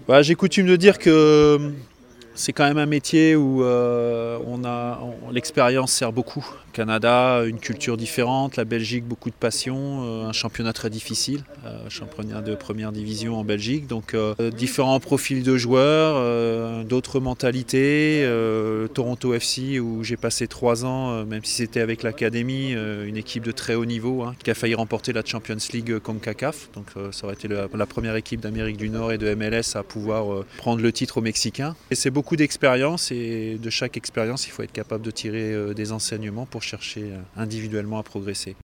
J'ai coutume de dire que c'est quand même un métier où l'expérience sert beaucoup. Au Canada, une culture différente, la Belgique, beaucoup de passion, un championnat très difficile, championnat de première division en Belgique. Donc différents profils de joueurs, d'autres mentalités. Toronto FC où j'ai passé 3 ans, même si c'était avec l'académie, une équipe de très haut niveau qui a failli remporter la Champions League CONCACAF. Donc ça aurait été la première équipe d'Amérique du Nord et de MLS à pouvoir prendre le titre aux Mexicains. Et c'est beaucoup d'expérience et de chaque expérience, il faut être capable de tirer des enseignements pour chercher individuellement à progresser.